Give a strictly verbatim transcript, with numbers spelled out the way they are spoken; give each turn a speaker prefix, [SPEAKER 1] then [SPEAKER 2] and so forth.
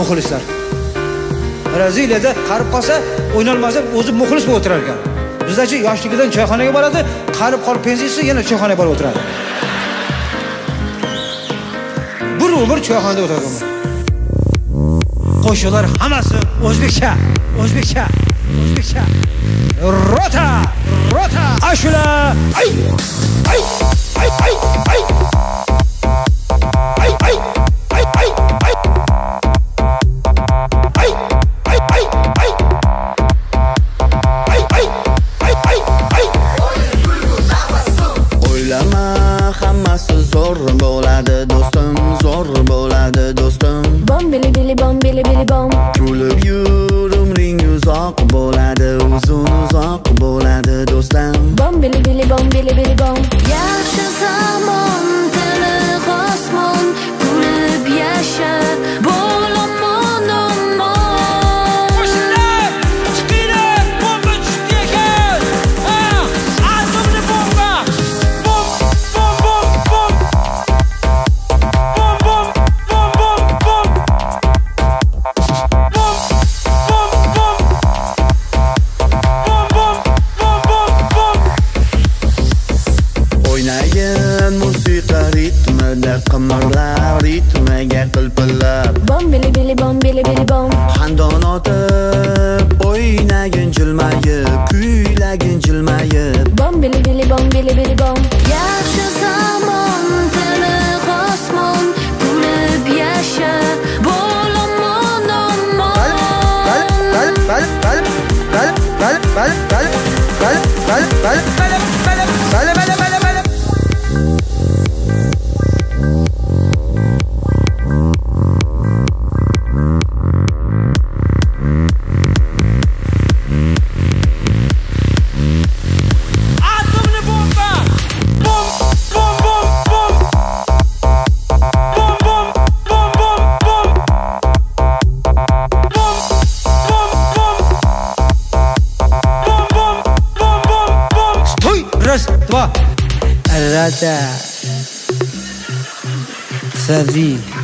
[SPEAKER 1] muxlislar. Braziliyada qarib qolsa, o'ynalmasa o'zi muxlis bo'lib o'tirar ekan. Bizdachi yoshligidan choyxonaga boradi, qarib qolib pensiyasi yana choyxonaga borib o'tiradi. Bir umr choyxonada o'tiradi. Qo'shiqlar hammasi o'zbekcha, o'zbekcha, o'zbekcha. Rota, rota, ashula, ay, ay, ay, ay, ay. Ay, ay, ay, ay, ay. Ay, ay, ay, ay. Ay, ay, ay, ay, ay.
[SPEAKER 2] O'ylama, hammasi zo'r bo'ladi do'stim, zo'r bo'ladi do'stim.
[SPEAKER 3] Bom bili bili bom bili bili bom.
[SPEAKER 2] Kulib yur, umring uzoq bo'ladi, uzun uzoq bo'ladi do'stim.
[SPEAKER 3] Bom bili bili bom bili bili bom. Yaxshi zamon tili osmon, kulib yasha, bo'laman omon.
[SPEAKER 4] Qo'shnilar, chiqinglar, bomba tushdi ekan. Ha, atomli bomba. Bom, bom, bom, bom. Bom, bom, bom, bom, bom. Bom, bom, bom. Bom, bom, bom, bom, bom.
[SPEAKER 2] O'ynagan musiqa ritmida qimirlar, ritmiga qilpillab.
[SPEAKER 3] Bom bili bili bom bili bili bom.
[SPEAKER 2] Xandon otib, o'ynagin jilmayib, kuylagin jilmayib.
[SPEAKER 3] Bom bili bili bom bili bili bom. Yaxshi zamon tili osmon, kulib yasha, bo'laman omon.
[SPEAKER 2] Bal, bal, bal, bal, bal, bal, bal, bal, bal, bal, bal, bal, bal, bal, bal, bal.
[SPEAKER 4] Atomli bomba. Bom, bom, bom, bom. Bom, bom, bom, bom, bom. Bom, bom, bom. Bom, bom, bom, bom, bom.
[SPEAKER 1] Stoy, раз, два. Rada. Savi.